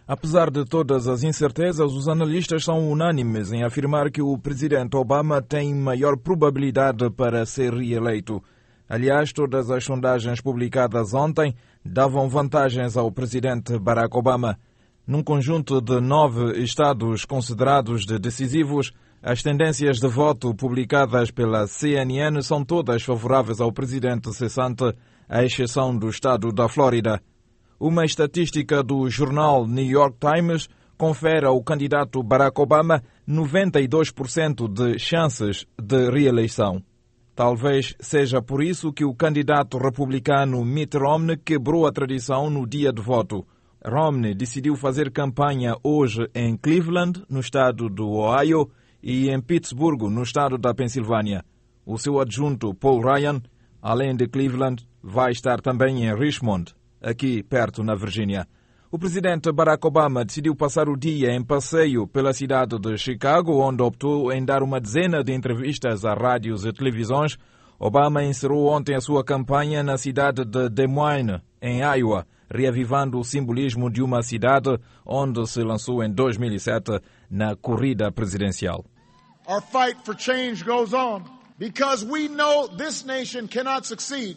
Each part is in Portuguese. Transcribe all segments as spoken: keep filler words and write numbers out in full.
Apesar de todas as incertezas, os analistas são unânimes em afirmar que o presidente Obama tem maior probabilidade para ser reeleito. Aliás, todas as sondagens publicadas ontem davam vantagens ao presidente Barack Obama. Num conjunto de nove estados considerados de decisivos, as tendências de voto publicadas pela C N N são todas favoráveis ao presidente cessante, à exceção do estado da Flórida. Uma estatística do jornal New York Times confere ao candidato Barack Obama noventa e dois por cento de chances de reeleição. Talvez seja por isso que o candidato republicano Mitt Romney quebrou a tradição no dia de voto. Romney decidiu fazer campanha hoje em Cleveland, no estado do Ohio, e em Pittsburgh, no estado da Pensilvânia. O seu adjunto, Paul Ryan, além de Cleveland, vai estar também em Richmond, aqui perto na Virgínia. O presidente Barack Obama decidiu passar o dia em passeio pela cidade de Chicago, onde optou em dar uma dezena de entrevistas a rádios e televisões. Obama encerrou ontem a sua campanha na cidade de Des Moines, em Iowa, reavivando o simbolismo de uma cidade onde se lançou em dois mil e sete na corrida presidencial. Our fight for change goes on because we know this nation cannot succeed.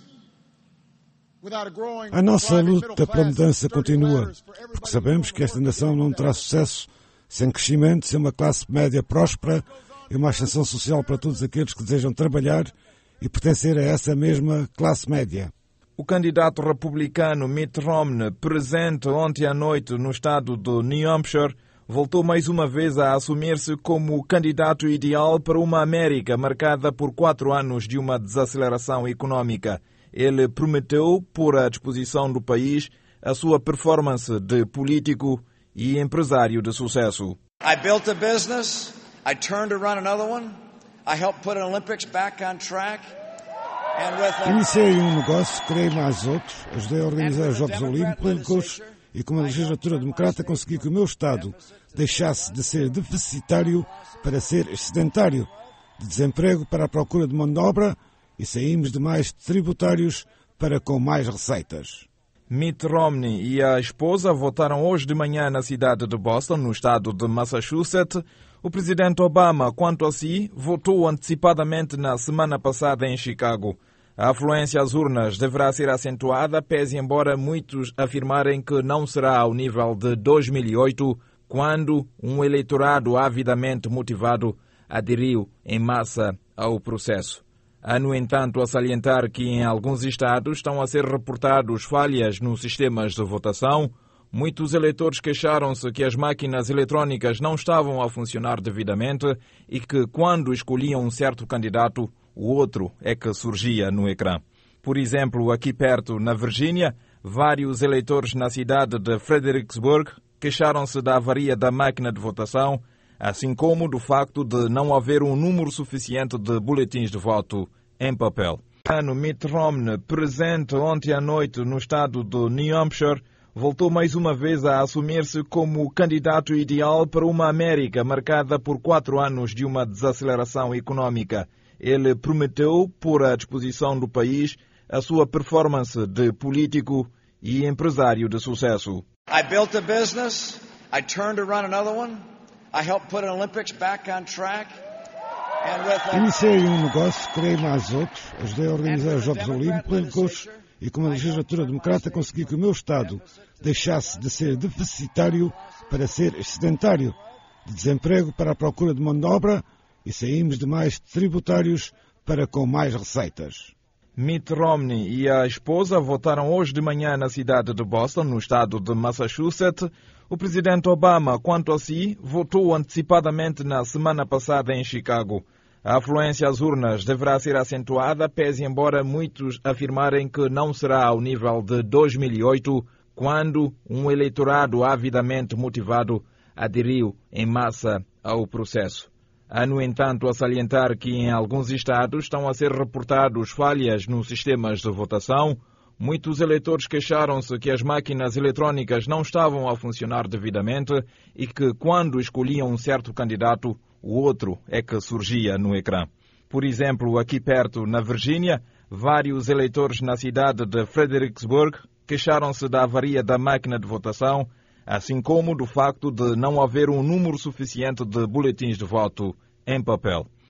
A nossa luta pela mudança continua, porque sabemos que esta nação não terá sucesso sem crescimento, sem uma classe média próspera e uma ascensão social para todos aqueles que desejam trabalhar e pertencer a essa mesma classe média. O candidato republicano Mitt Romney, presente ontem à noite no estado de New Hampshire, voltou mais uma vez a assumir-se como o candidato ideal para uma América marcada por quatro anos de uma desaceleração econômica. Ele prometeu pôr à disposição do país a sua performance de político e empresário de sucesso. I built a business, I turned to run another one, I helped put an Olympics back on track. Iniciei um negócio, criei mais outros, ajudei a organizar os Jogos Olímpicos e com a legislatura democrata consegui que o meu Estado deixasse de ser deficitário para ser excedentário, de desemprego para a procura de mão de obra, e saímos de mais tributários para com mais receitas. Mitt Romney e a esposa votaram hoje de manhã na cidade de Boston, no estado de Massachusetts. O presidente Obama, quanto a si, votou antecipadamente na semana passada em Chicago. A afluência às urnas deverá ser acentuada, pese embora muitos afirmarem que não será ao nível de dois mil e oito, quando um eleitorado avidamente motivado aderiu em massa ao processo. Há, no entanto, a salientar que em alguns estados estão a ser reportados falhas nos sistemas de votação. Muitos eleitores queixaram-se que as máquinas eletrónicas não estavam a funcionar devidamente e que, quando escolhiam um certo candidato, o outro é que surgia no ecrã. Por exemplo, aqui perto, na Virgínia, vários eleitores na cidade de Fredericksburg queixaram-se da avaria da máquina de votação, assim como do facto de não haver um número suficiente de boletins de voto em papel. O Mitt Romney, presente ontem à noite no estado de New Hampshire, voltou mais uma vez a assumir-se como o candidato ideal para uma América marcada por quatro anos de uma desaceleração econômica. Ele prometeu pôr à disposição do país a sua performance de político e empresário de sucesso. I built a business, I turned to run another one. I helped put an Olympics back on track. And with Iniciei um negócio, criei mais outros, ajudei a organizar os Jogos Olímpicos e com a legislatura democrata consegui que o meu Estado deixasse de ser deficitário para ser excedentário, de desemprego para a procura de mão de obra, e saímos de mais tributários para com mais receitas. Mitt Romney e a esposa votaram hoje de manhã na cidade de Boston, no estado de Massachusetts. O presidente Obama, quanto a si, votou antecipadamente na semana passada em Chicago. A afluência às urnas deverá ser acentuada, pese embora muitos afirmarem que não será ao nível de dois mil e oito, quando um eleitorado avidamente motivado aderiu em massa ao processo. Há, no entanto, a salientar que em alguns estados estão a ser reportados falhas nos sistemas de votação. Muitos eleitores queixaram-se que as máquinas eletrónicas não estavam a funcionar devidamente e que, quando escolhiam um certo candidato, o outro é que surgia no ecrã. Por exemplo, aqui perto, na Virgínia, vários eleitores na cidade de Fredericksburg queixaram-se da avaria da máquina de votação, assim como do facto de não haver um número suficiente de boletins de voto em papel.